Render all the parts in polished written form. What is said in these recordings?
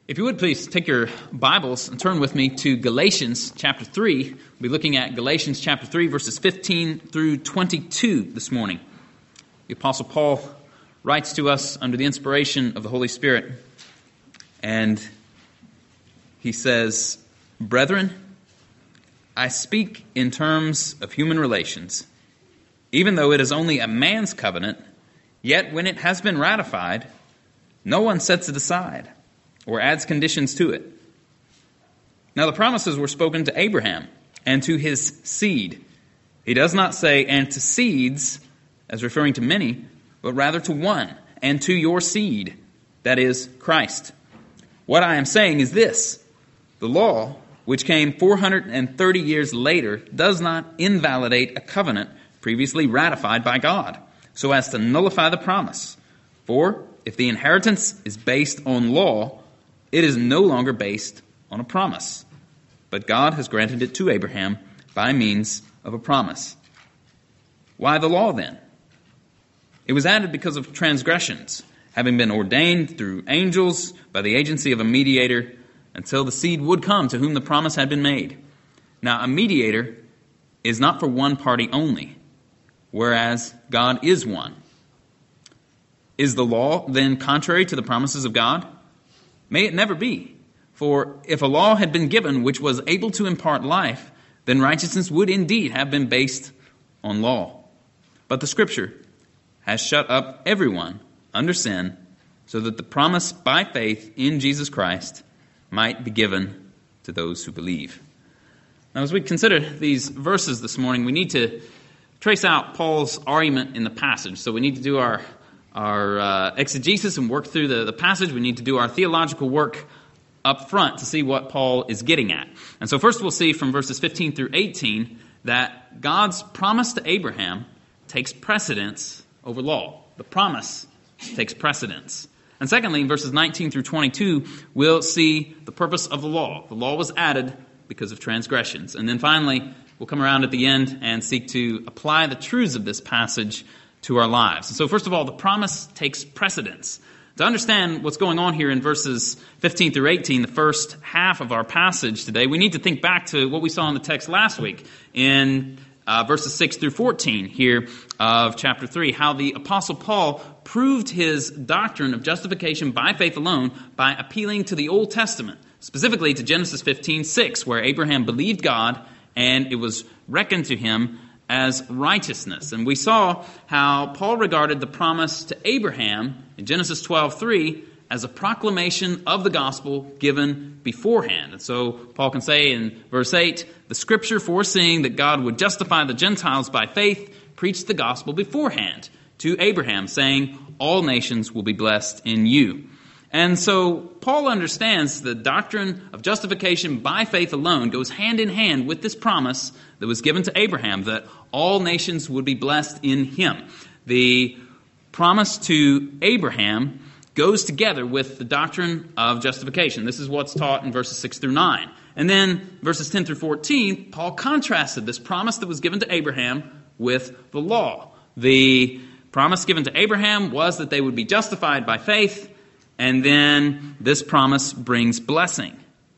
If you would please take your Bibles and turn with me to Galatians chapter 3. We'll be looking at Galatians chapter 3, verses 15 through 22 this morning. The Apostle Paul writes to us under the inspiration of the Holy Spirit, and he says, "Brethren, I speak in terms of human relations. Even though it is only a man's covenant, yet when it has been ratified, no one sets it aside or adds conditions to it. Now the promises were spoken to Abraham and to his seed. He does not say, and to seeds, as referring to many, but rather to one, and to your seed, that is, Christ. What I am saying is this: the law, which came 430 years later, does not invalidate a covenant previously ratified by God, so as to nullify the promise. For if the inheritance is based on law, it is no longer based on a promise. But God has granted it to Abraham by means of a promise. Why the law then? It was added because of transgressions, having been ordained through angels by the agency of a mediator, until the seed would come to whom the promise had been made. Now a mediator is not for one party only, whereas God is one. Is the law then contrary to the promises of God? May it never be. For if a law had been given which was able to impart life, then righteousness would indeed have been based on law. But the Scripture has shut up everyone under sin, so that the promise by faith in Jesus Christ might be given to those who believe." Now, as we consider these verses this morning, we need to trace out Paul's argument in the passage. So we need to do our exegesis and work through the passage. We need to do our theological work up front to see what Paul is getting at. And so first we'll see from verses 15 through 18 that God's promise to Abraham takes precedence over law. The promise takes precedence. And secondly, in verses 19 through 22, we'll see the purpose of the law. The law was added because of transgressions. And then finally, we'll come around at the end and seek to apply the truths of this passage to our lives. And so first of all, the promise takes precedence. To understand what's going on here in verses 15 through 18, the first half of our passage today, we need to think back to what we saw in the text last week in verses 6 through 14 here of chapter 3, how the Apostle Paul proved his doctrine of justification by faith alone by appealing to the Old Testament, specifically to Genesis 15:6, where Abraham believed God and it was reckoned to him as righteousness. And we saw how Paul regarded the promise to Abraham in Genesis 12:3 as a proclamation of the gospel given beforehand. And so Paul can say in verse 8, the Scripture, foreseeing that God would justify the Gentiles by faith, preached the gospel beforehand to Abraham, saying, all nations will be blessed in you. And so Paul understands the doctrine of justification by faith alone goes hand in hand with this promise that was given to Abraham, that all nations would be blessed in him. The promise to Abraham goes together with the doctrine of justification. This is what's taught in verses 6 through 9. And then verses 10 through 14, Paul contrasted this promise that was given to Abraham with the law. The promise given to Abraham was that they would be justified by faith, and then this promise brings blessing.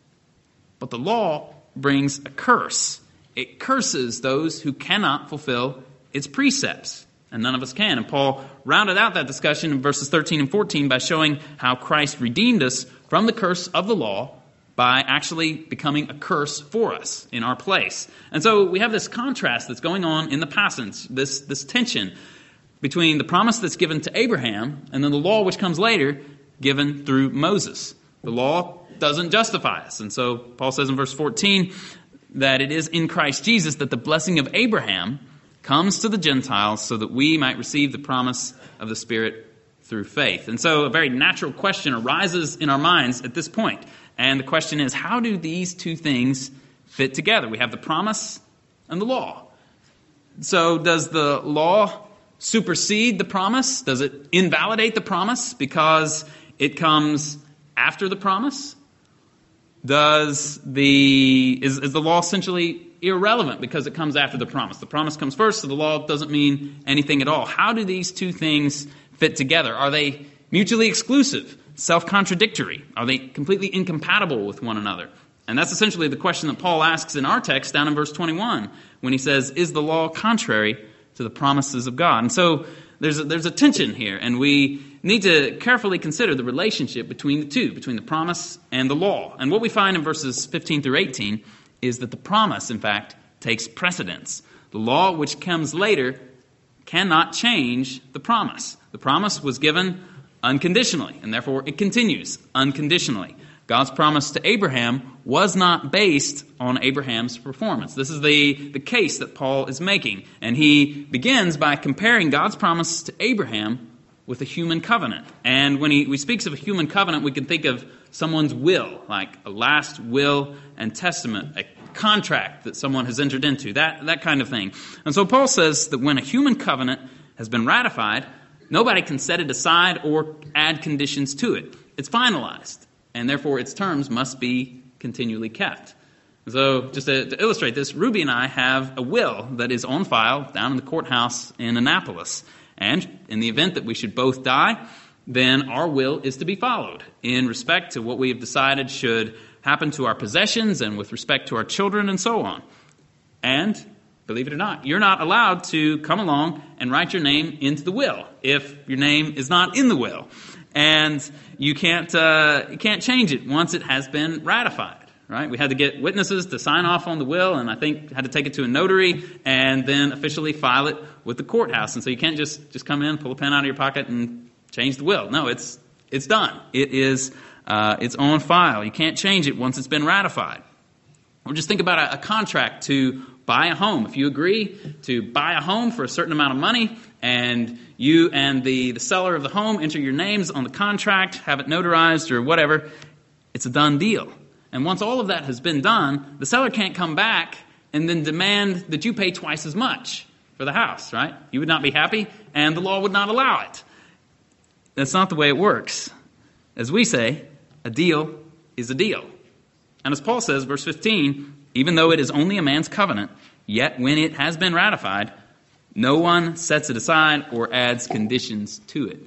But the law brings a curse. It curses those who cannot fulfill its precepts. And none of us can. And Paul rounded out that discussion in verses 13 and 14 by showing how Christ redeemed us from the curse of the law by actually becoming a curse for us in our place. And so we have this contrast that's going on in the passage, this tension between the promise that's given to Abraham and then the law which comes later, given through Moses. The law doesn't justify us. And so Paul says in verse 14 that it is in Christ Jesus that the blessing of Abraham comes to the Gentiles so that we might receive the promise of the Spirit through faith. And so a very natural question arises in our minds at this point. And the question is, how do these two things fit together? We have the promise and the law. So does the law supersede the promise? Does it invalidate the promise because it comes after the promise? Is the law essentially irrelevant because it comes after the promise? The promise comes first, so the law doesn't mean anything at all. How do these two things fit together? Are they mutually exclusive? self-contradictory? Are they completely incompatible with one another? And that's essentially the question that Paul asks in our text down in verse 21 when he says, is the law contrary to the promises of God? And so there's a tension here, and we need to carefully consider the relationship between the two, between the promise and the law. And what we find in verses 15 through 18 is that the promise, in fact, takes precedence. The law, which comes later, cannot change the promise. The promise was given unconditionally, and therefore it continues unconditionally. God's promise to Abraham was not based on Abraham's performance. This is the case that Paul is making. And he begins by comparing God's promise to Abraham with a human covenant. And when he speaks of a human covenant, we can think of someone's will, like a last will and testament, a contract that someone has entered into, that kind of thing. And so Paul says that when a human covenant has been ratified, nobody can set it aside or add conditions to it. It's finalized, and therefore its terms must be continually kept. So just to illustrate this, Ruby and I have a will that is on file down in the courthouse in Annapolis. And in the event that we should both die, then our will is to be followed in respect to what we have decided should happen to our possessions and with respect to our children and so on. And believe it or not, you're not allowed to come along and write your name into the will if your name is not in the will. And you can't change it once it has been ratified, right? We had to get witnesses to sign off on the will, and I think had to take it to a notary and then officially file it with the courthouse. And so you can't just come in, pull a pen out of your pocket, and change the will. No, it's done. It's on file. You can't change it once it's been ratified. Or just think about a contract to buy a home. If you agree to buy a home for a certain amount of money, and you and the seller of the home enter your names on the contract, have it notarized or whatever, it's a done deal. And once all of that has been done, the seller can't come back and then demand that you pay twice as much for the house, right? You would not be happy, and the law would not allow it. That's not the way it works. As we say, a deal is a deal. And as Paul says, verse 15, even though it is only a man's covenant, yet when it has been ratified, no one sets it aside or adds conditions to it.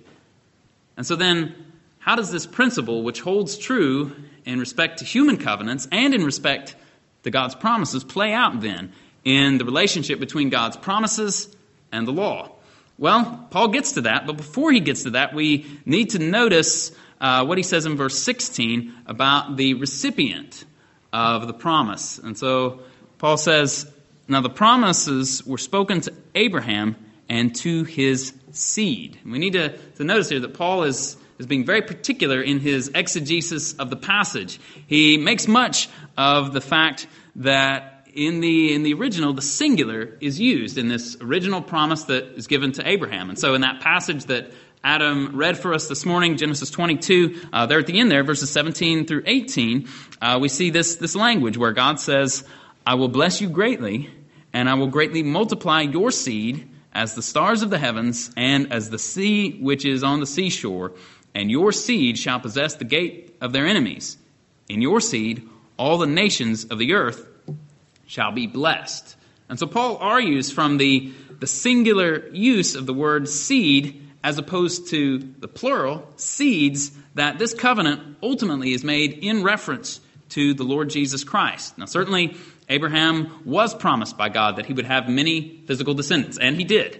And so then, how does this principle, which holds true in respect to human covenants and in respect to God's promises, play out then in the relationship between God's promises and the law? Well, Paul gets to that, but before he gets to that, we need to notice what he says in verse 16 about the recipient of the promise. And so Paul says, now the promises were spoken to Abraham and to his seed. And we need to notice here that Paul is being very particular in his exegesis of the passage. He makes much of the fact that in the original, the singular is used in this original promise that is given to Abraham. And so in that passage that Adam read for us this morning, Genesis 22, there at the end there, verses 17 through 18, we see this language where God says, I will bless you greatly, and I will greatly multiply your seed as the stars of the heavens and as the sea which is on the seashore, and your seed shall possess the gate of their enemies. In your seed, all the nations of the earth shall be blessed. And so Paul argues from the singular use of the word seed as opposed to the plural, seeds, that this covenant ultimately is made in reference to the Lord Jesus Christ. Now certainly Abraham was promised by God that he would have many physical descendants, and he did.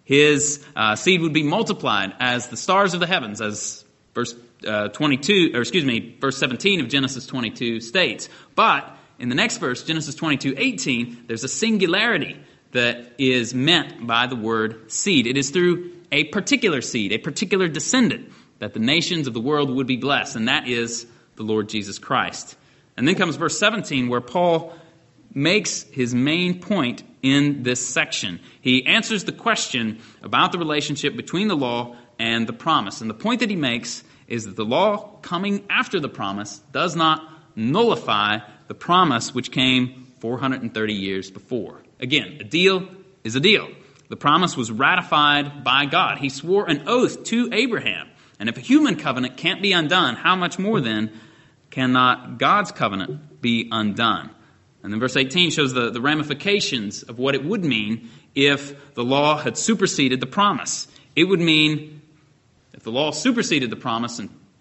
His seed would be multiplied as the stars of the heavens, as verse 17 of Genesis 22 states. But in the next verse, Genesis 22:18, there's a singularity that is meant by the word seed. It is through a particular seed, a particular descendant, that the nations of the world would be blessed, and that is the Lord Jesus Christ. And then comes verse 17, where Paul makes his main point in this section. He answers the question about the relationship between the law and the promise. And the point that he makes is that the law coming after the promise does not nullify the promise which came 430 years before. Again, a deal is a deal. The promise was ratified by God. He swore an oath to Abraham. And if a human covenant can't be undone, how much more then cannot God's covenant be undone? And then verse 18 shows the ramifications of what it would mean if the law had superseded the promise. It would mean, if the law superseded the promise and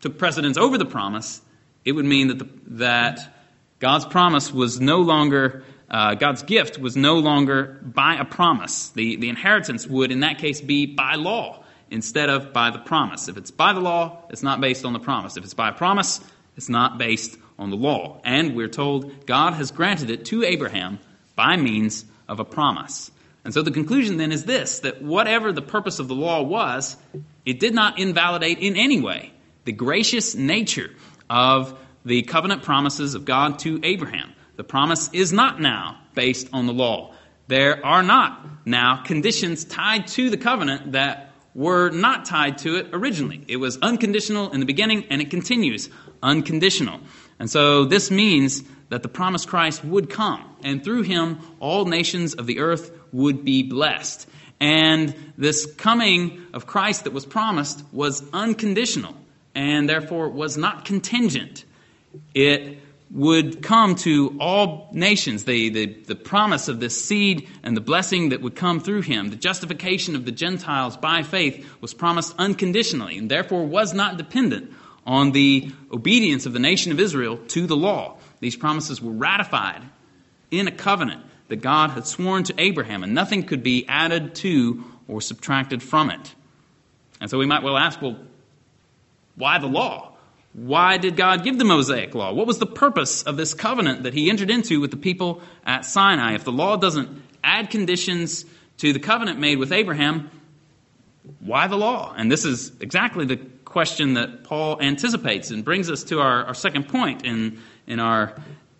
took precedence over the promise, it would mean that God's promise was no longer, God's gift was no longer by a promise. The inheritance would, in that case, be by law instead of by the promise. If it's by the law, it's not based on the promise. If it's by a promise, it's not based on the law. And we're told God has granted it to Abraham by means of a promise. And so the conclusion then is this, that whatever the purpose of the law was, it did not invalidate in any way the gracious nature of the covenant promises of God to Abraham. The promise is not now based on the law. There are not now conditions tied to the covenant that were not tied to it originally. It was unconditional in the beginning, and it continues unconditional. And so this means that the promised Christ would come, and through him all nations of the earth would be blessed. And this coming of Christ that was promised was unconditional, and therefore was not contingent. It would come to all nations. The promise of this seed and the blessing that would come through him, the justification of the Gentiles by faith, was promised unconditionally, and therefore was not dependent on the obedience of the nation of Israel to the law. These promises were ratified in a covenant that God had sworn to Abraham, and nothing could be added to or subtracted from it. And so we might well ask, well, why the law? Why did God give the Mosaic law? What was the purpose of this covenant that he entered into with the people at Sinai? If the law doesn't add conditions to the covenant made with Abraham, why the law? And this is exactly the question that Paul anticipates and brings us to our second point in our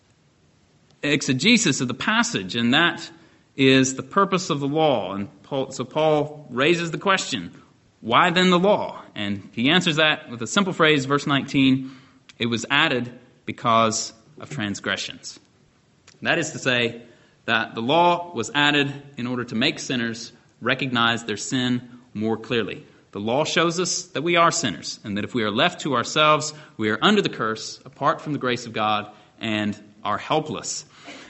exegesis of the passage, and that is the purpose of the law. And Paul raises the question, why then the law? And he answers that with a simple phrase, verse 19, it was added because of transgressions. That is to say that the law was added in order to make sinners recognize their sin more clearly. The law shows us that we are sinners, and that if we are left to ourselves, we are under the curse, apart from the grace of God, and are helpless.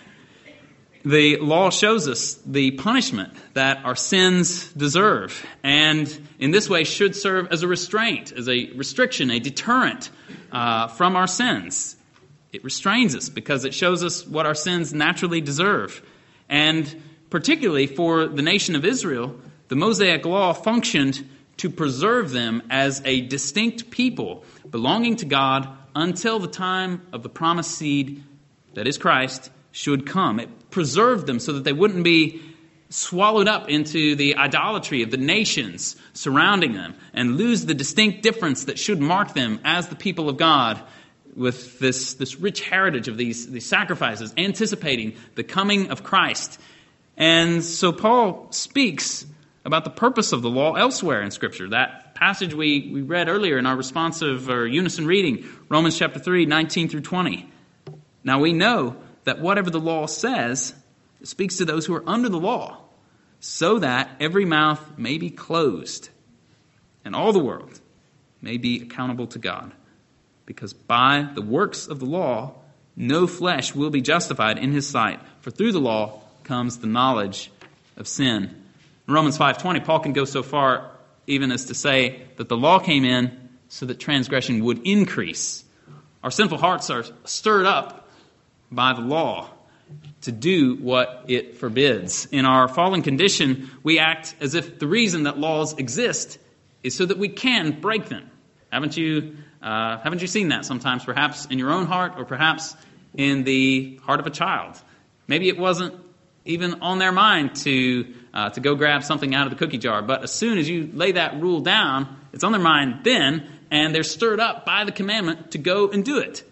The law shows us the punishment that our sins deserve, and in this way should serve as a restraint, as a restriction, a deterrent from our sins. It restrains us because it shows us what our sins naturally deserve. And particularly for the nation of Israel, the Mosaic law functioned to preserve them as a distinct people belonging to God until the time of the promised seed, that is Christ, should come. It preserved them so that they wouldn't be swallowed up into the idolatry of the nations surrounding them and lose the distinct difference that should mark them as the people of God, with this rich heritage of these sacrifices, anticipating the coming of Christ. And so Paul speaks about the purpose of the law elsewhere in Scripture. That passage we read earlier in our responsive or unison reading, Romans chapter 3, 19 through 20. Now we know that whatever the law says, it speaks to those who are under the law, so that every mouth may be closed and all the world may be accountable to God. Because by the works of the law, no flesh will be justified in his sight, for through the law comes the knowledge of sin. In Romans 5:20, Paul can go so far even as to say that the law came in so that transgression would increase. Our sinful hearts are stirred up by the law to do what it forbids. In our fallen condition, we act as if the reason that laws exist is so that we can break them. Haven't you seen that sometimes, perhaps in your own heart or perhaps in the heart of a child? Maybe it wasn't even on their mind to go grab something out of the cookie jar, but as soon as you lay that rule down, it's on their mind then, and they're stirred up by the commandment to go and do it.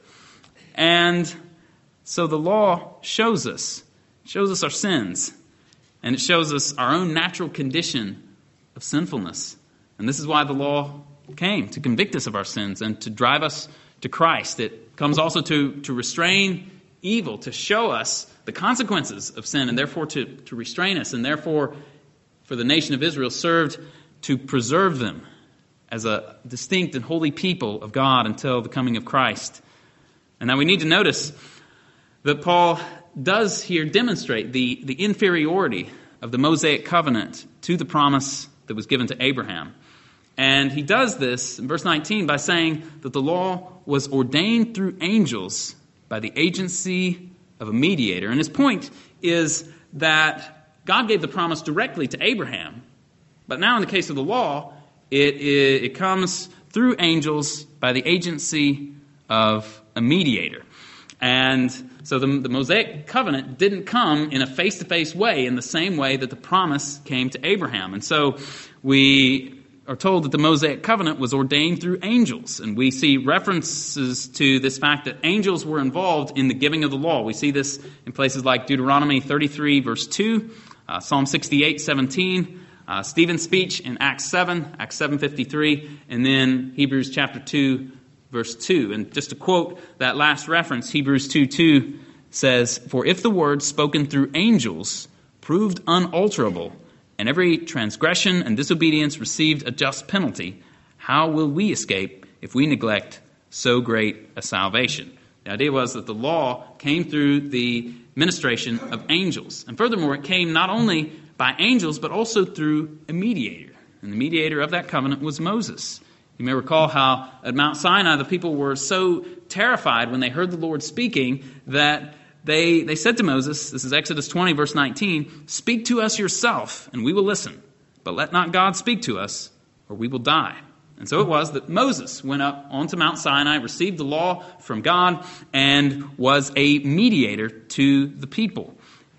And so the law shows us our sins, and it shows us our own natural condition of sinfulness. And this is why the law came, to convict us of our sins and to drive us to Christ. It comes also to restrain evil, to show us the consequences of sin, and therefore to restrain us, and therefore for the nation of Israel served to preserve them as a distinct and holy people of God until the coming of Christ. And now we need to notice that Paul does here demonstrate the inferiority of the Mosaic covenant to the promise that was given to Abraham. And he does this in verse 19 by saying that the law was ordained through angels by the agency of a mediator. And his point is that God gave the promise directly to Abraham. But now in the case of the law, it comes through angels by the agency of a mediator. And so the Mosaic covenant didn't come in a face-to-face way in the same way that the promise came to Abraham. And so we are told that the Mosaic covenant was ordained through angels. And we see references to this fact that angels were involved in the giving of the law. We see this in places like Deuteronomy 33, verse 2, Psalm 68, 17, Stephen's speech in Acts 7:53, and then Hebrews chapter 2, verse 2. And just to quote that last reference, Hebrews 2:2 says, "For if the word spoken through angels proved unalterable, and every transgression and disobedience received a just penalty, how will we escape if we neglect so great a salvation?" The idea was that the law came through the ministration of angels. And furthermore, it came not only by angels, but also through a mediator. And the mediator of that covenant was Moses. You may recall how at Mount Sinai the people were so terrified when they heard the Lord speaking that they said to Moses, this is Exodus 20, verse 19, "Speak to us yourself, and we will listen. But let not God speak to us, or we will die." And so it was that Moses went up onto Mount Sinai, received the law from God, and was a mediator to the people.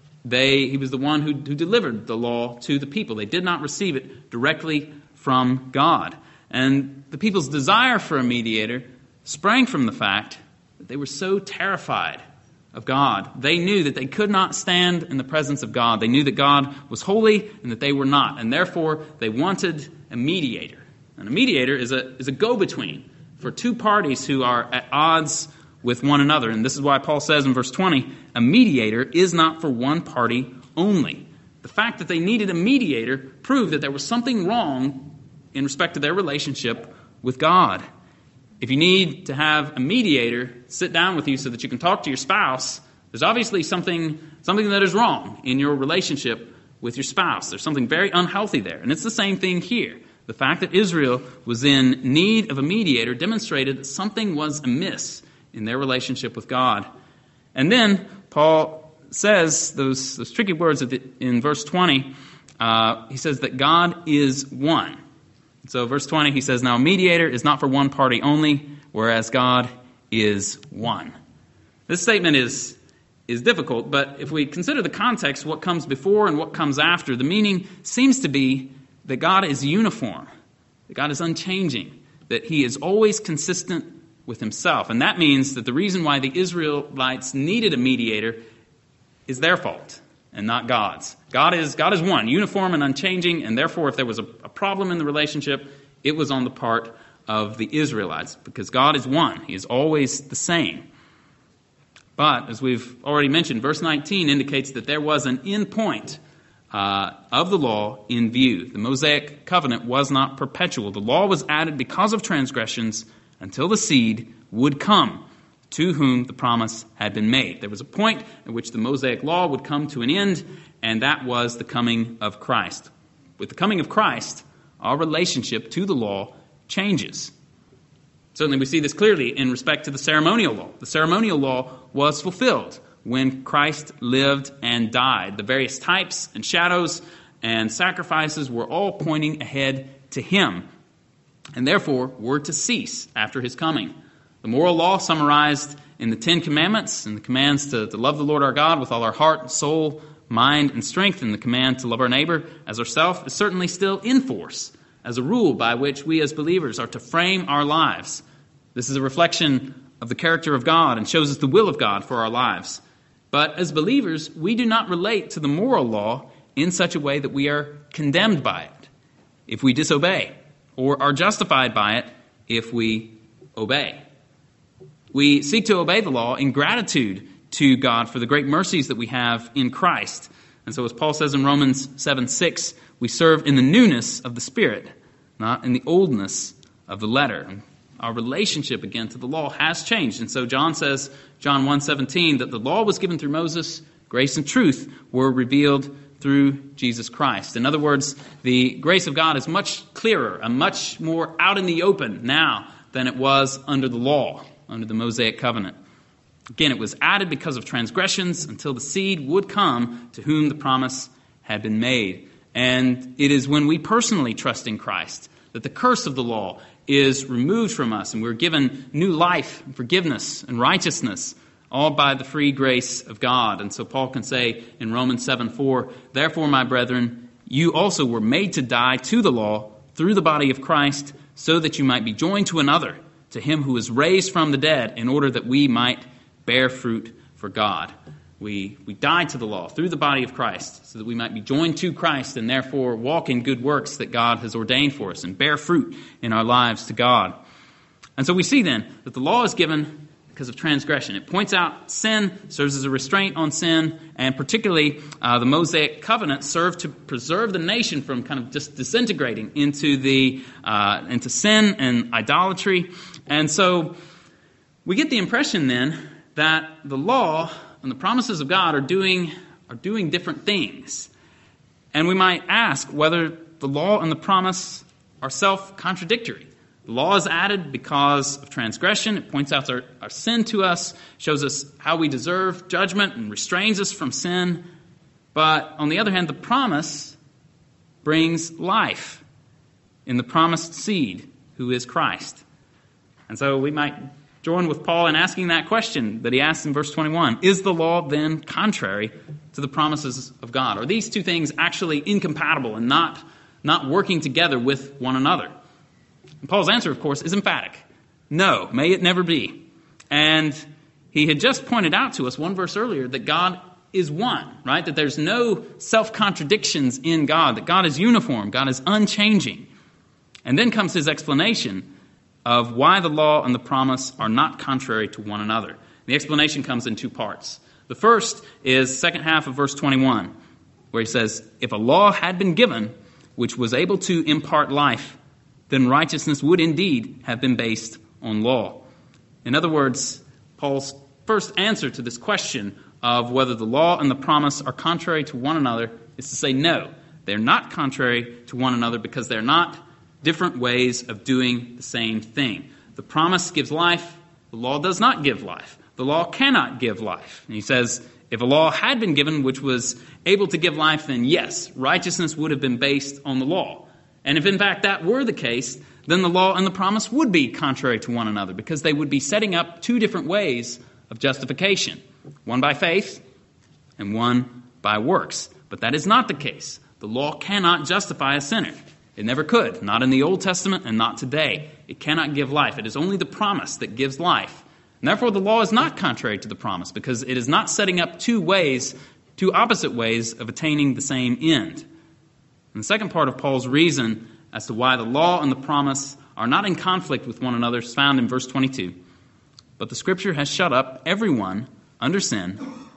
He was the one who delivered the law to the people. They did not receive it directly from God. And the people's desire for a mediator sprang from the fact that they were so terrified of God. They knew that they could not stand in the presence of God. They knew that God was holy and that they were not. And therefore, they wanted a mediator. And a mediator is a go-between for two parties who are at odds with one another. And this is why Paul says in verse 20, a mediator is not for one party only. The fact that they needed a mediator proved that there was something wrong in respect to their relationship with God. If you need to have a mediator sit down with you so that you can talk to your spouse, there's obviously something that is wrong in your relationship with your spouse. There's something very unhealthy there. And it's the same thing here. The fact that Israel was in need of a mediator demonstrated that something was amiss in their relationship with God. And then Paul says those tricky words in verse 20. He says that God is one. So verse 20, he says, "Now a mediator is not for one party only, whereas God is one." This statement is difficult, but if we consider the context, what comes before and what comes after, the meaning seems to be that God is uniform, that God is unchanging, that he is always consistent with himself. And that means that the reason why the Israelites needed a mediator is their fault and not God's. God is one, uniform and unchanging, and therefore if there was a problem in the relationship, it was on the part of the Israelites, because God is one. He is always the same. But, as we've already mentioned, verse 19 indicates that there was an end point of the law in view. The Mosaic covenant was not perpetual. The law was added because of transgressions until the seed would come to whom the promise had been made. There was a point at which the Mosaic law would come to an end, and that was the coming of Christ. With the coming of Christ, our relationship to the law changes. Certainly we see this clearly in respect to the ceremonial law. The ceremonial law was fulfilled when Christ lived and died. The various types and shadows and sacrifices were all pointing ahead to him, and therefore were to cease after his coming. The moral law summarized in the Ten Commandments and the commands to love the Lord our God with all our heart, soul, mind, and strength, and the command to love our neighbor as ourselves is certainly still in force as a rule by which we as believers are to frame our lives. This is a reflection of the character of God and shows us the will of God for our lives. But as believers, we do not relate to the moral law in such a way that we are condemned by it if we disobey, or are justified by it if we obey. We seek to obey the law in gratitude to God for the great mercies that we have in Christ. And so as Paul says in Romans 7:6, we serve in the newness of the Spirit, not in the oldness of the letter. Our relationship again to the law has changed. And so John says, John 1:17, that the law was given through Moses, grace and truth were revealed through Jesus Christ. In other words, the grace of God is much clearer and much more out in the open now than it was under the law, under the Mosaic covenant. Again, it was added because of transgressions until the seed would come to whom the promise had been made. And it is when we personally trust in Christ that the curse of the law is removed from us and we're given new life, forgiveness, and righteousness, all by the free grace of God. And so Paul can say in Romans 7:4, "Therefore, my brethren, you also were made to die to the law through the body of Christ, so that you might be joined to another, to him who was raised from the dead, in order that we might bear fruit for God." We died to the law through the body of Christ, so that we might be joined to Christ and therefore walk in good works that God has ordained for us and bear fruit in our lives to God. And so we see then that the law is given because of transgression. It points out sin, serves as a restraint on sin, and particularly the Mosaic covenant served to preserve the nation from kind of just disintegrating into sin and idolatry. And so we get the impression then that the law and the promises of God are doing different things. And we might ask whether the law and the promise are self-contradictory. The law is added because of transgression. It points out our sin to us, shows us how we deserve judgment, and restrains us from sin. But on the other hand, the promise brings life in the promised seed, who is Christ. And so we might join with Paul in asking that question that he asks in verse 21. Is the law then contrary to the promises of God? Are these two things actually incompatible and not working together with one another? And Paul's answer, of course, is emphatic. No, may it never be. And he had just pointed out to us one verse earlier that God is one, right? That there's no self-contradictions in God, that God is uniform, God is unchanging. And then comes his explanation of why the law and the promise are not contrary to one another. The explanation comes in two parts. The first is the second half of verse 21, where he says, "If a law had been given which was able to impart life, then righteousness would indeed have been based on law." In other words, Paul's first answer to this question of whether the law and the promise are contrary to one another is to say no. They're not contrary to one another because they're not different ways of doing the same thing. The promise gives life. The law does not give life. The law cannot give life. And he says, if a law had been given which was able to give life, then yes, righteousness would have been based on the law. And if in fact that were the case, then the law and the promise would be contrary to one another because they would be setting up two different ways of justification, one by faith and one by works. But that is not the case. The law cannot justify a sinner. It never could, not in the Old Testament and not today. It cannot give life. It is only the promise that gives life. And therefore, the law is not contrary to the promise because it is not setting up two opposite ways of attaining the same end. And the second part of Paul's reason as to why the law and the promise are not in conflict with one another is found in verse 22. "But the Scripture has shut up everyone under sin,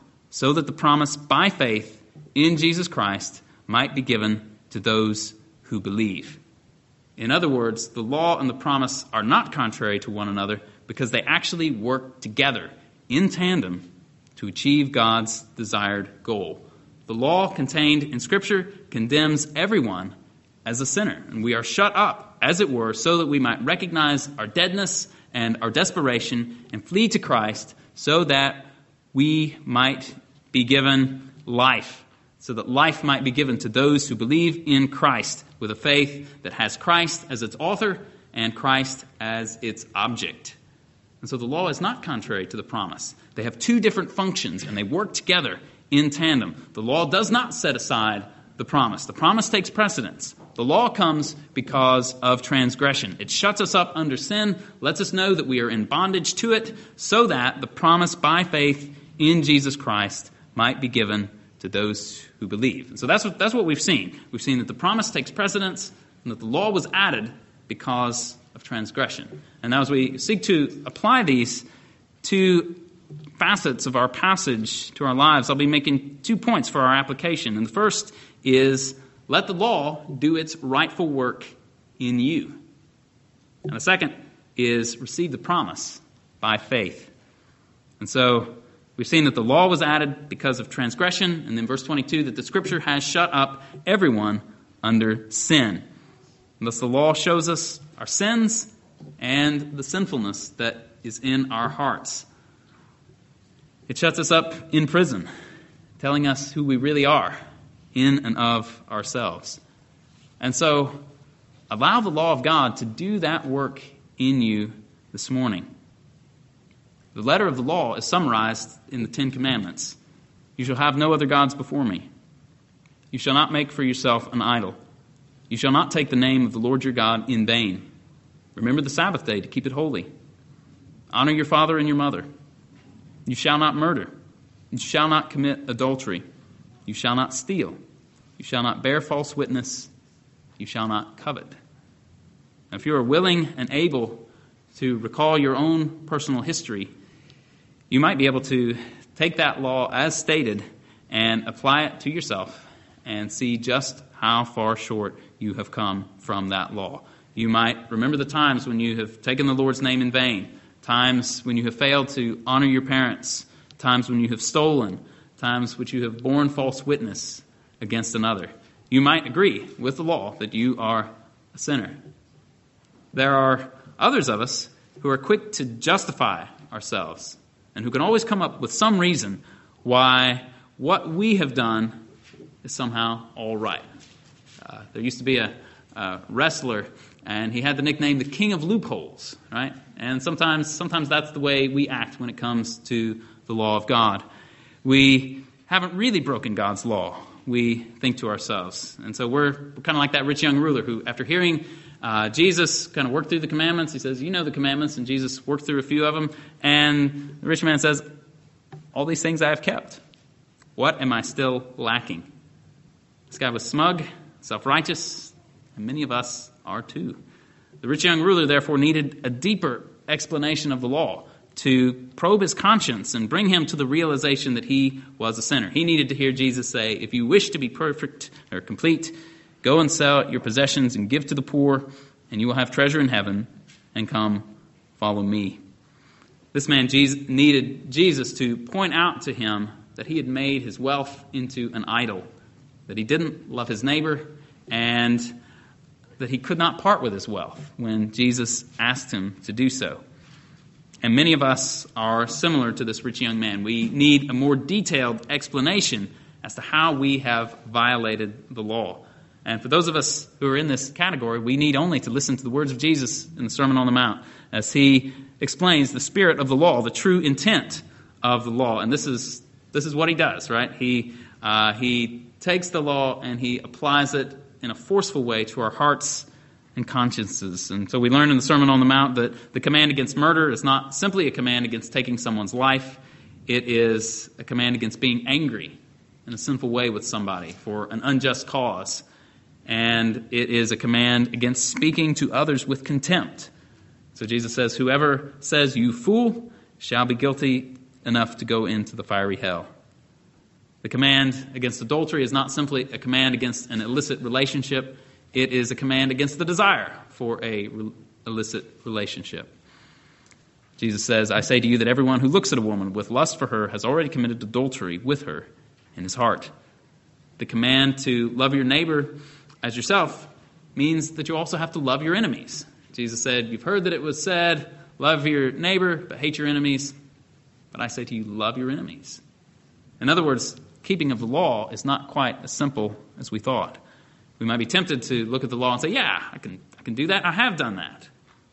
so that the promise by faith in Jesus Christ might be given to those who believe." In other words, the law and the promise are not contrary to one another because they actually work together in tandem to achieve God's desired goal. The law contained in Scripture condemns everyone as a sinner, and we are shut up, as it were, so that we might recognize our deadness and our desperation and flee to Christ so that we might be given life, so that life might be given to those who believe in Christ with a faith that has Christ as its author and Christ as its object. And so the law is not contrary to the promise. They have two different functions, and they work together in tandem. The law does not set aside the promise. The promise takes precedence. The law comes because of transgression. It shuts us up under sin, lets us know that we are in bondage to it, so that the promise by faith in Jesus Christ might be given to those who believe. And so that's what we've seen. We've seen that the promise takes precedence and that the law was added because of transgression. And now as we seek to apply these two facets of our passage to our lives, I'll be making 2 points for our application. And the first is, let the law do its rightful work in you. And the second is, receive the promise by faith. And so We've seen that the law was added because of transgression, and then verse 22, that the Scripture has shut up everyone under sin. And thus the law shows us our sins and the sinfulness that is in our hearts. It shuts us up in prison, telling us who we really are in and of ourselves. And so, allow the law of God to do that work in you this morning. The letter of the law is summarized in the Ten Commandments. You shall have no other gods before me. You shall not make for yourself an idol. You shall not take the name of the Lord your God in vain. Remember the Sabbath day to keep it holy. Honor your father and your mother. You shall not murder. You shall not commit adultery. You shall not steal. You shall not bear false witness. You shall not covet. Now, if you are willing and able to recall your own personal history, you might be able to take that law as stated and apply it to yourself and see just how far short you have come from that law. You might remember the times when you have taken the Lord's name in vain, times when you have failed to honor your parents, times when you have stolen, times which you have borne false witness against another. You might agree with the law that you are a sinner. There are others of us who are quick to justify ourselves and who can always come up with some reason why what we have done is somehow all right. There used to be a wrestler, and he had the nickname the King of Loopholes, right? And sometimes that's the way we act when it comes to the law of God. We haven't really broken God's law. We think to ourselves. And so we're kind of like that rich young ruler who, after hearing Jesus kind of work through the commandments, he says, you know the commandments, and Jesus worked through a few of them. And the rich man says, all these things I have kept. What am I still lacking? This guy was smug, self-righteous, and many of us are too. The rich young ruler, therefore, needed a deeper explanation of the law to probe his conscience and bring him to the realization that he was a sinner. He needed to hear Jesus say, if you wish to be perfect or complete, go and sell your possessions and give to the poor, and you will have treasure in heaven, and come follow me. This man needed Jesus to point out to him that he had made his wealth into an idol, that he didn't love his neighbor, and that he could not part with his wealth when Jesus asked him to do so. And many of us are similar to this rich young man. We need a more detailed explanation as to how we have violated the law. And for those of us who are in this category, we need only to listen to the words of Jesus in the Sermon on the Mount as he explains the spirit of the law, the true intent of the law. And this is what he does, right? He takes the law and he applies it in a forceful way to our hearts and consciences. And so we learn in the Sermon on the Mount that the command against murder is not simply a command against taking someone's life. It is a command against being angry in a sinful way with somebody for an unjust cause. And it is a command against speaking to others with contempt. So Jesus says, whoever says, you fool, shall be guilty enough to go into the fiery hell. The command against adultery is not simply a command against an illicit relationship. It is a command against the desire for a illicit relationship. Jesus says, I say to you that everyone who looks at a woman with lust for her has already committed adultery with her in his heart. The command to love your neighbor as yourself means that you also have to love your enemies. Jesus said, you've heard that it was said, love your neighbor, but hate your enemies. But I say to you, love your enemies. In other words, keeping of the law is not quite as simple as we thought. We might be tempted to look at the law and say, yeah, I can do that. I have done that.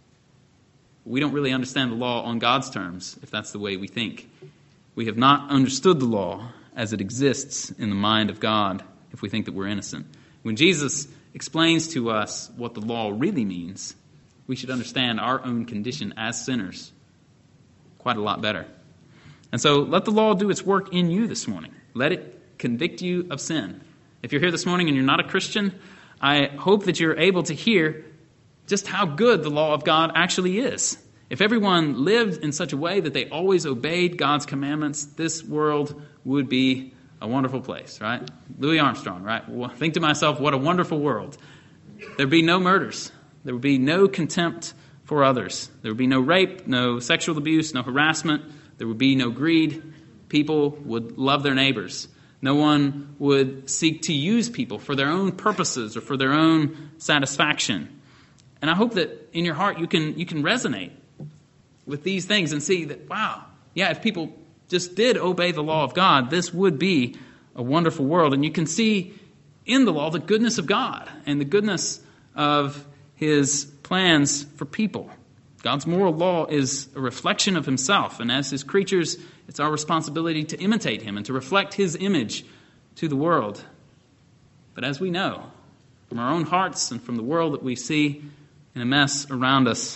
We don't really understand the law on God's terms if that's the way we think. We have not understood the law as it exists in the mind of God if we think that we're innocent. When Jesus explains to us what the law really means, we should understand our own condition as sinners quite a lot better. And so let the law do its work in you this morning. Let it convict you of sin. If you're here this morning and you're not a Christian, I hope that you're able to hear just how good the law of God actually is. If everyone lived in such a way that they always obeyed God's commandments, this world would be a wonderful place, right? Louis Armstrong, right? Think to myself, what a wonderful world. There'd be no murders. There would be no contempt for others. There would be no rape, no sexual abuse, no harassment. There would be no greed. People would love their neighbors. No one would seek to use people for their own purposes or for their own satisfaction. And I hope that in your heart you can resonate with these things and see that, wow, yeah, if people just did obey the law of God, this would be a wonderful world. And you can see in the law the goodness of God and the goodness of his plans for people. God's moral law is a reflection of himself, and as his creatures, it's our responsibility to imitate him and to reflect his image to the world. But as we know, from our own hearts and from the world that we see in a mess around us,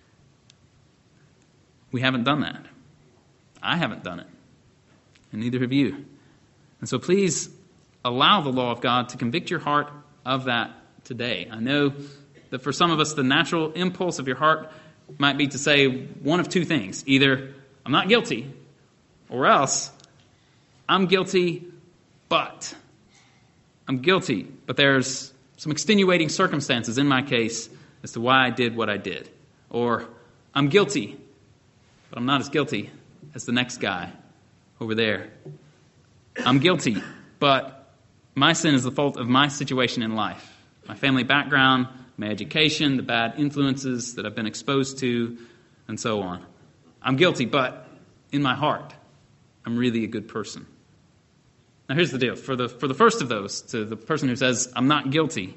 we haven't done that. I haven't done it, and neither have you. And so please allow the law of God to convict your heart of that today. I know that for some of us, the natural impulse of your heart might be to say one of two things. Either, I'm not guilty, or else, I'm guilty, but there's some extenuating circumstances in my case as to why I did what I did. Or, I'm guilty, but I'm not as guilty as the next guy over there. I'm guilty, but my sin is the fault of my situation in life. My family background, my education, the bad influences that I've been exposed to, and so on. I'm guilty, but in my heart, I'm really a good person. Now here's the deal. For the first of those, to the person who says, I'm not guilty,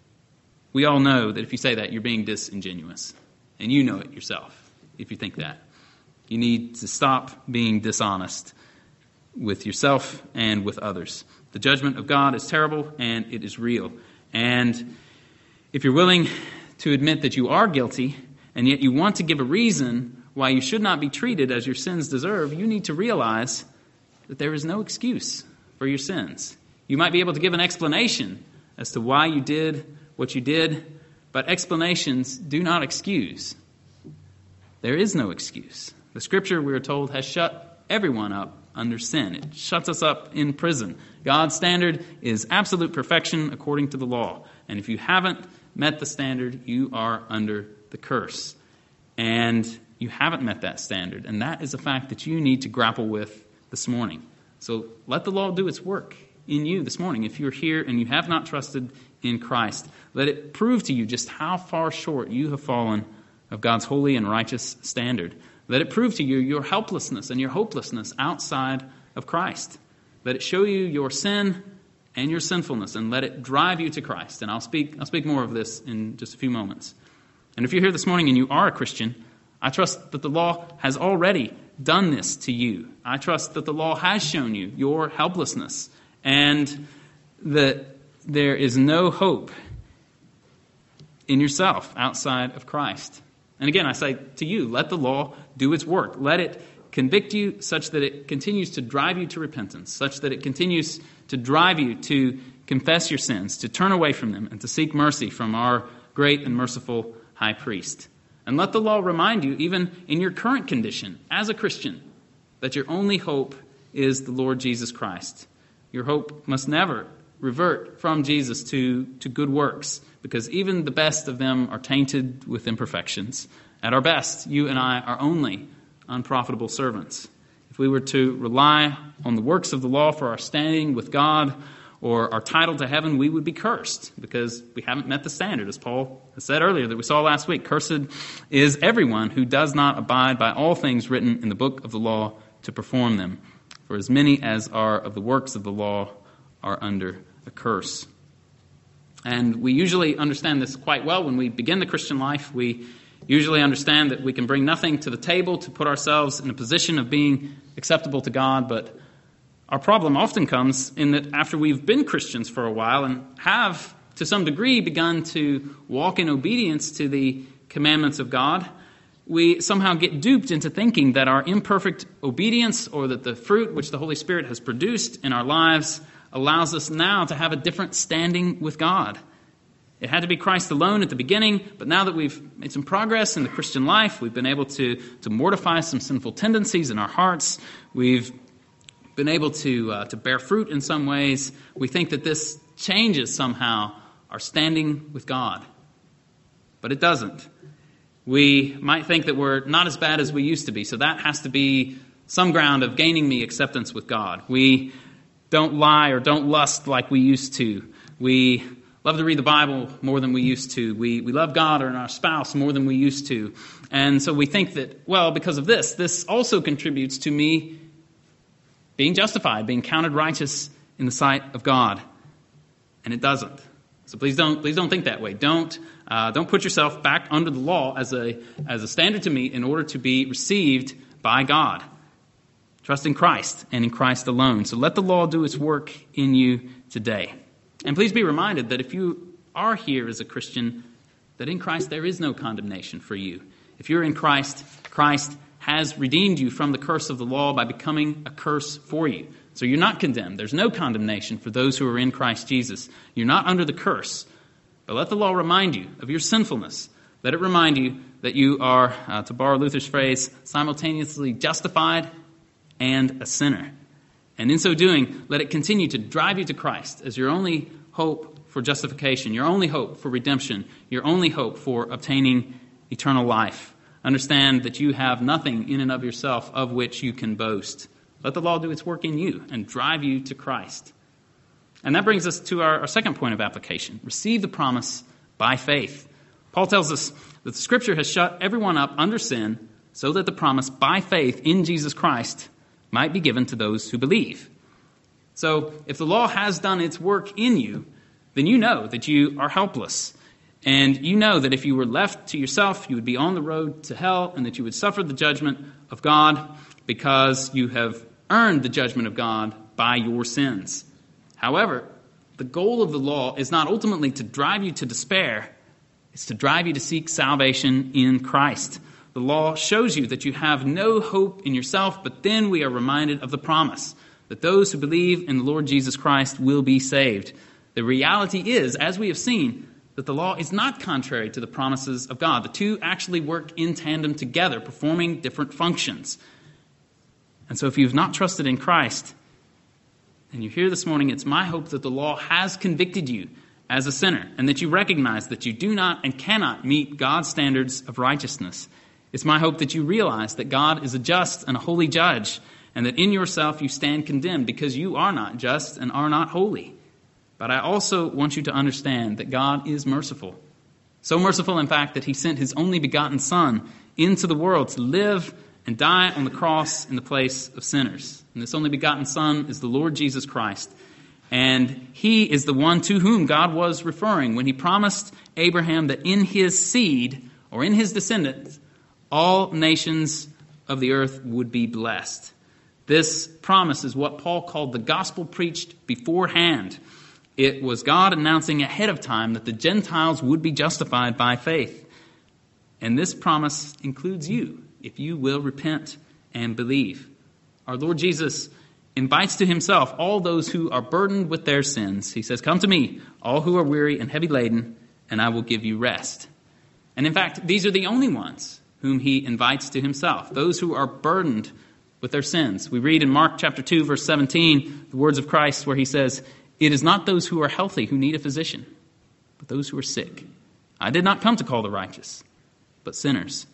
we all know that if you say that, you're being disingenuous. And you know it yourself, if you think that. You need to stop being dishonest with yourself and with others. The judgment of God is terrible, and it is real. And if you're willing to admit that you are guilty, and yet you want to give a reason why you should not be treated as your sins deserve, you need to realize that there is no excuse for your sins. You might be able to give an explanation as to why you did what you did, but explanations do not excuse. There is no excuse. The Scripture, we are told, has shut everyone up under sin. It shuts us up in prison. God's standard is absolute perfection according to the law. And if you haven't met the standard, you are under the curse. And you haven't met that standard. And that is a fact that you need to grapple with this morning. So let the law do its work in you this morning. If you're here and you have not trusted in Christ, let it prove to you just how far short you have fallen of God's holy and righteous standard. Let it prove to you your helplessness and your hopelessness outside of Christ. Let it show you your sin and your sinfulness, and let it drive you to Christ. And I'll speak more of this in just a few moments. And if you're here this morning and you are a Christian, I trust that the law has already done this to you. I trust that the law has shown you your helplessness, and that there is no hope in yourself outside of Christ. And again, I say to you, let the law do its work. Let it convict you such that it continues to drive you to repentance, such that it continues to drive you to confess your sins, to turn away from them, and to seek mercy from our great and merciful high priest. And let the law remind you, even in your current condition as a Christian, that your only hope is the Lord Jesus Christ. Your hope must never revert from Jesus to good works, because even the best of them are tainted with imperfections. At our best, you and I are only unprofitable servants. If we were to rely on the works of the law for our standing with God or our title to heaven, we would be cursed because we haven't met the standard, as Paul has said earlier that we saw last week. Cursed is everyone who does not abide by all things written in the book of the law to perform them. For as many as are of the works of the law are under a curse. And we usually understand this quite well when we begin the Christian life. We usually understand that we can bring nothing to the table to put ourselves in a position of being acceptable to God. But our problem often comes in that after we've been Christians for a while and have, to some degree, begun to walk in obedience to the commandments of God, we somehow get duped into thinking that our imperfect obedience or that the fruit which the Holy Spirit has produced in our lives allows us now to have a different standing with God. It had to be Christ alone at the beginning, but now that we've made some progress in the Christian life, we've been able to mortify some sinful tendencies in our hearts, we've been able to bear fruit in some ways, we think that this changes somehow our standing with God. But it doesn't. We might think that we're not as bad as we used to be, so that has to be some ground of gaining me acceptance with God. We don't lie or don't lust like we used to. We love to read the Bible more than we used to. We love God or our spouse more than we used to. And so we think that, well, because of this also contributes to me being justified, being counted righteous in the sight of God. And it doesn't. So please don't think that way. Don't put yourself back under the law as a standard to meet in order to be received by God. Trust in Christ and in Christ alone. So let the law do its work in you today. And please be reminded that if you are here as a Christian, that in Christ there is no condemnation for you. If you're in Christ, Christ has redeemed you from the curse of the law by becoming a curse for you. So you're not condemned. There's no condemnation for those who are in Christ Jesus. You're not under the curse. But let the law remind you of your sinfulness. Let it remind you that you are, to borrow Luther's phrase, simultaneously justified and a sinner. And in so doing, let it continue to drive you to Christ as your only hope for justification, your only hope for redemption, your only hope for obtaining eternal life. Understand that you have nothing in and of yourself of which you can boast. Let the law do its work in you and drive you to Christ. And that brings us to our second point of application. Receive the promise by faith. Paul tells us that the Scripture has shut everyone up under sin so that the promise by faith in Jesus Christ might be given to those who believe. So if the law has done its work in you, then you know that you are helpless. And you know that if you were left to yourself, you would be on the road to hell and that you would suffer the judgment of God because you have earned the judgment of God by your sins. However, the goal of the law is not ultimately to drive you to despair. It's to drive you to seek salvation in Christ. The law shows you that you have no hope in yourself, but then we are reminded of the promise that those who believe in the Lord Jesus Christ will be saved. The reality is, as we have seen, that the law is not contrary to the promises of God. The two actually work in tandem together, performing different functions. And so if you've not trusted in Christ, and you're here this morning, it's my hope that the law has convicted you as a sinner, and that you recognize that you do not and cannot meet God's standards of righteousness. It's my hope that you realize that God is a just and a holy judge, and that in yourself you stand condemned because you are not just and are not holy. But I also want you to understand that God is merciful. So merciful, in fact, that he sent his only begotten Son into the world to live and die on the cross in the place of sinners. And this only begotten Son is the Lord Jesus Christ. And he is the one to whom God was referring when he promised Abraham that in his seed, or in his descendants, all nations of the earth would be blessed. This promise is what Paul called the gospel preached beforehand. It was God announcing ahead of time that the Gentiles would be justified by faith. And this promise includes you, if you will repent and believe. Our Lord Jesus invites to himself all those who are burdened with their sins. He says, "Come to me, all who are weary and heavy laden, and I will give you rest." And in fact, these are the only ones whom he invites to himself, those who are burdened with their sins. We read in Mark chapter 2, verse 17, the words of Christ where he says, "It is not those who are healthy who need a physician, but those who are sick. I did not come to call the righteous, but sinners."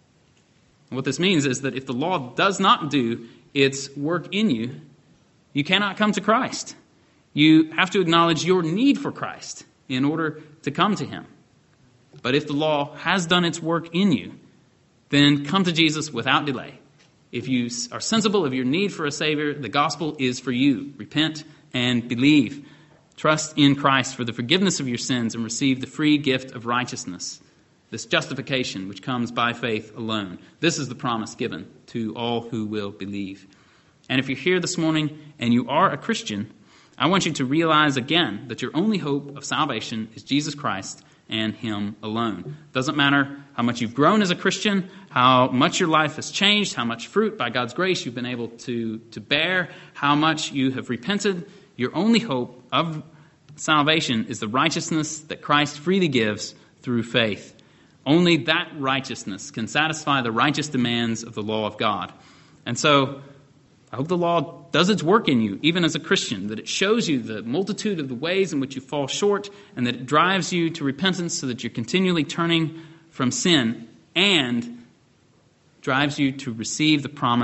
And what this means is that if the law does not do its work in you, you cannot come to Christ. You have to acknowledge your need for Christ in order to come to him. But if the law has done its work in you, then come to Jesus without delay. If you are sensible of your need for a Savior, the gospel is for you. Repent and believe. Trust in Christ for the forgiveness of your sins and receive the free gift of righteousness, this justification which comes by faith alone. This is the promise given to all who will believe. And if you're here this morning and you are a Christian, I want you to realize again that your only hope of salvation is Jesus Christ and him alone. Doesn't matter how much you've grown as a Christian, how much your life has changed, how much fruit by God's grace you've been able to bear, how much you have repented. Your only hope of salvation is the righteousness that Christ freely gives through faith. Only that righteousness can satisfy the righteous demands of the law of God. And so I hope the law does its work in you, even as a Christian, that it shows you the multitude of the ways in which you fall short, and that it drives you to repentance so that you're continually turning from sin, and drives you to receive the promise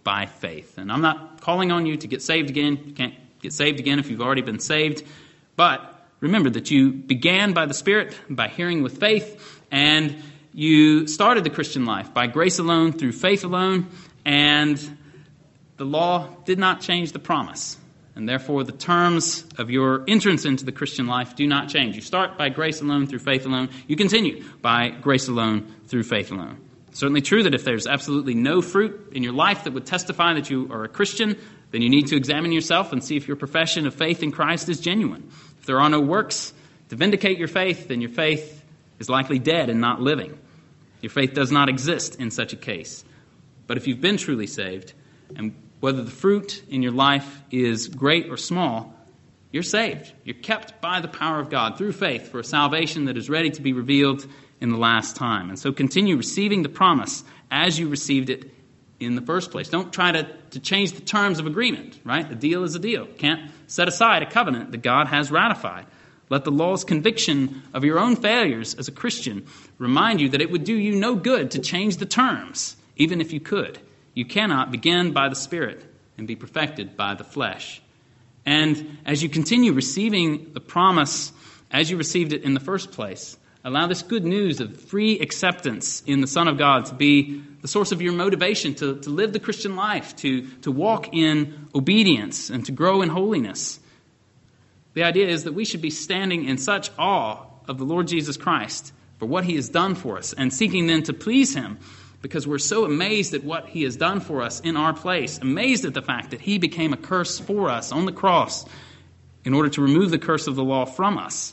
by faith. And I'm not calling on you to get saved again. You can't get saved again if you've already been saved. But remember that you began by the Spirit, by hearing with faith, and you started the Christian life by grace alone, through faith alone, and the law did not change the promise. And therefore, the terms of your entrance into the Christian life do not change. You start by grace alone, through faith alone. You continue by grace alone, through faith alone. It's certainly true that if there's absolutely no fruit in your life that would testify that you are a Christian, then you need to examine yourself and see if your profession of faith in Christ is genuine. If there are no works to vindicate your faith, then your faith is likely dead and not living. Your faith does not exist in such a case. But if you've been truly saved, and whether the fruit in your life is great or small, you're saved. You're kept by the power of God through faith for a salvation that is ready to be revealed in the last time. And so continue receiving the promise as you received it in the first place. Don't try to change the terms of agreement, right? A deal is a deal. Can't set aside a covenant that God has ratified. Let the law's conviction of your own failures as a Christian remind you that it would do you no good to change the terms, even if you could. You cannot begin by the Spirit and be perfected by the flesh. And as you continue receiving the promise as you received it in the first place, allow this good news of free acceptance in the Son of God to be the source of your motivation to live the Christian life, to walk in obedience and to grow in holiness. The idea is that we should be standing in such awe of the Lord Jesus Christ for what he has done for us and seeking then to please him, because we're so amazed at what he has done for us in our place, amazed at the fact that he became a curse for us on the cross in order to remove the curse of the law from us.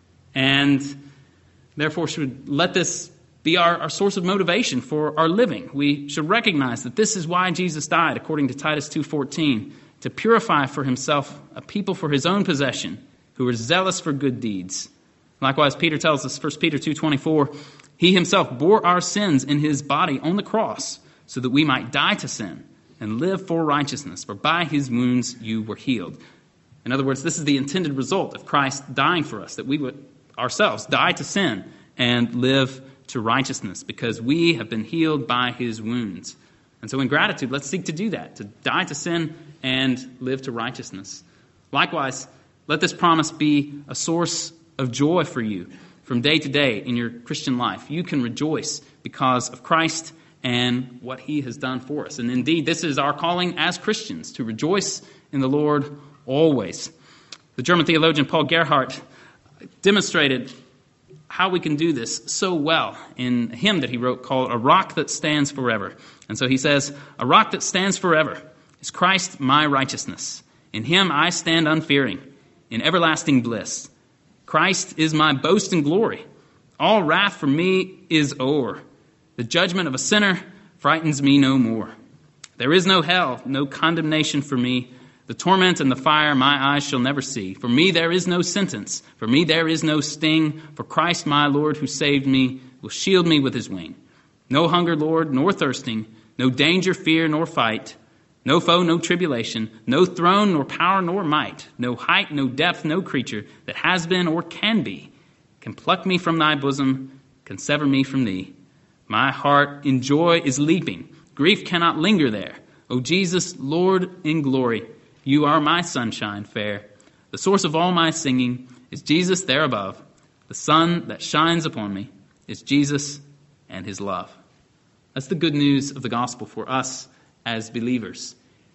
And therefore should let this be our source of motivation for our living. We should recognize that this is why Jesus died, according to Titus 2:14, to purify for himself a people for his own possession who are zealous for good deeds. Likewise, Peter tells us, 1 Peter 2:24, he himself bore our sins in his body on the cross so that we might die to sin and live for righteousness, for by his wounds you were healed. In other words, this is the intended result of Christ dying for us, that we would ourselves die to sin and live to righteousness because we have been healed by his wounds. And so in gratitude, let's seek to do that, to die to sin and live to righteousness. Likewise, let this promise be a source of joy for you from day to day in your Christian life. You can rejoice because of Christ and what he has done for us. And indeed, this is our calling as Christians, to rejoice in the Lord always. The German theologian Paul Gerhardt demonstrated how we can do this so well in a hymn that he wrote called A Rock That Stands Forever. And so he says, a rock that stands forever is Christ my righteousness. In him I stand unfearing, in everlasting bliss. Christ is my boast and glory. All wrath for me is o'er. The judgment of a sinner frightens me no more. There is no hell, no condemnation for me. The torment and the fire my eyes shall never see. For me there is no sentence. For me there is no sting. For Christ my Lord who saved me will shield me with his wing. No hunger, Lord, nor thirsting. No danger, fear, nor fight. No foe, no tribulation, no throne, nor power, nor might, no height, no depth, no creature that has been or can be, can pluck me from thy bosom, can sever me from thee. My heart in joy is leaping. Grief cannot linger there. O Jesus, Lord in glory, you are my sunshine fair. The source of all my singing is Jesus there above. The sun that shines upon me is Jesus and his love. That's the good news of the gospel for us as believers.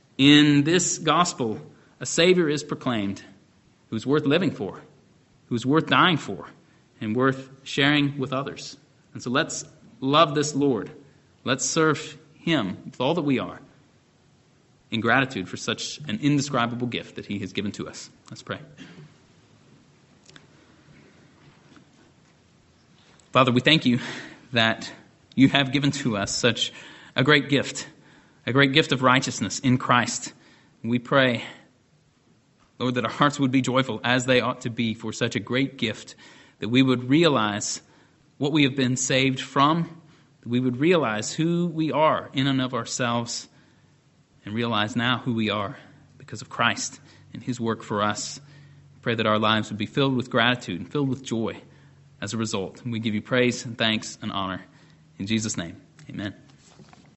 In this gospel, a Savior is proclaimed who's worth living for, who's worth dying for, and worth sharing with others. And so let's love this Lord. Let's serve him with all that we are in gratitude for such an indescribable gift that he has given to us. Let's pray. Father, we thank you that you have given to us such a great gift of righteousness in Christ. We pray, Lord, that our hearts would be joyful as they ought to be for such a great gift, that we would realize what we have been saved from, that we would realize who we are in and of ourselves, and realize now who we are because of Christ and his work for us. We pray that our lives would be filled with gratitude and filled with joy as a result. And we give you praise and thanks and honor. In Jesus' name, amen.